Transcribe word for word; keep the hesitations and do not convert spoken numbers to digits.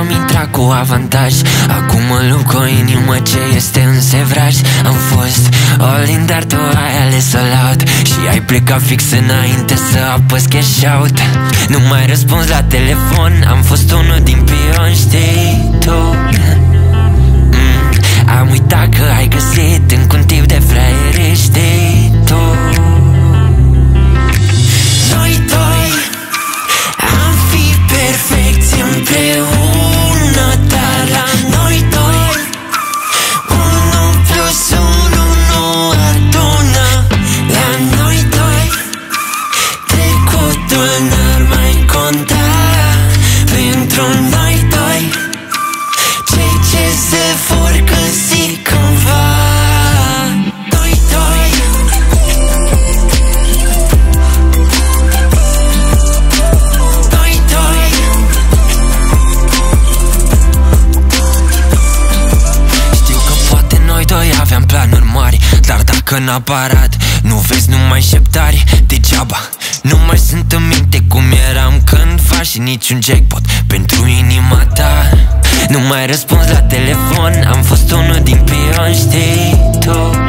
am intrat cu avantaj. Acum mă luc o inimă ce este în sevraj. Am fost all-in, dar tu ai ales all out și ai plecat fix înainte să apăs cash out. Nu mai răspuns la telefon, am fost unul din pion, știi tu. mm, Am uitat că ai găsit în cutiu de fraieri, știi tu. Noi doi am fi perfecți împreună, dar la noi doi unu plus unu nu adună. La noi doi trecutul n-ar mai conta. Pentru noi doi cei ce se vor găsi cândva. Noi doi Noi doi Știu că poate noi doi aveam planuri mari, dar dacă n-a parat, nu vezi numai șeptari degeaba. Nu mai sunt în minte cum eram cândva și niciun jackpot pentru inima ta. Nu mai răspuns la telefon, am fost unul din pion, știi tu.